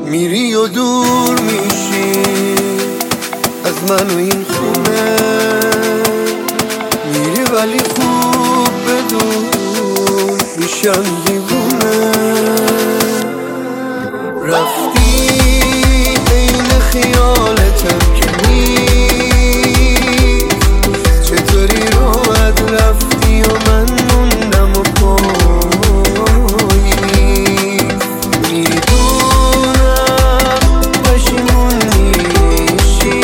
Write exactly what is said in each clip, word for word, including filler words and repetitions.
میری و دور میشی از من و این خونه، میری ولی خوب بدون میشم دیوونه. رفتی این خیالتم که نیست، چطوری راحت رفتی و من موندم و پایی. میدونم پشیمون میشی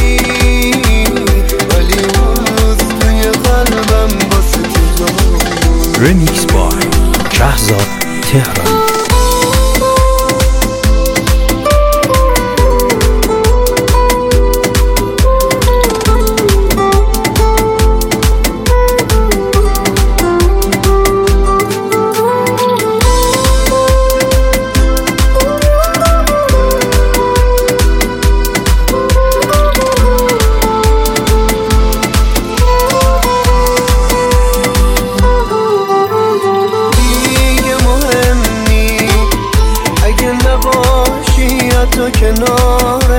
ولی اون روز توی قلبم واسه تو داری. رمیکس بای شهزاد تهرانی. تو کنار